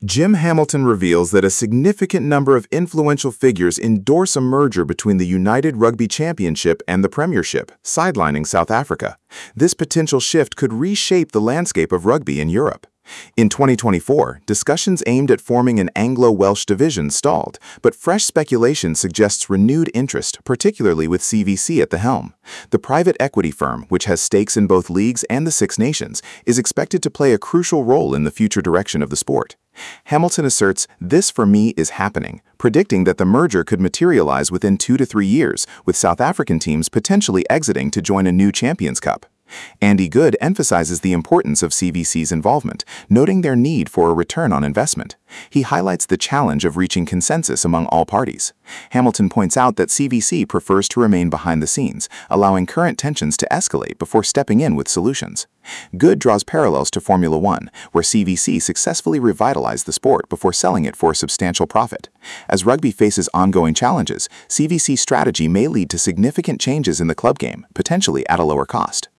Jim Hamilton reveals that a significant number of influential figures endorse a merger between the United Rugby Championship and the Premiership, sidelining South Africa. This potential shift could reshape the landscape of rugby in Europe. In 2024, discussions aimed at forming an Anglo-Welsh division stalled, but fresh speculation suggests renewed interest, particularly with CVC at the helm. The private equity firm, which has stakes in both leagues and the Six Nations, is expected to play a crucial role in the future direction of the sport. Hamilton asserts, "This for me is happening," predicting that the merger could materialize within 2 to 3 years, with South African teams potentially exiting to join a new Champions Cup. Andy Good emphasizes the importance of CVC's involvement, noting their need for a return on investment. He highlights the challenge of reaching consensus among all parties. Hamilton points out that CVC prefers to remain behind the scenes, allowing current tensions to escalate before stepping in with solutions. Good draws parallels to Formula One, where CVC successfully revitalized the sport before selling it for a substantial profit. As rugby faces ongoing challenges, CVC's strategy may lead to significant changes in the club game, potentially at a lower cost.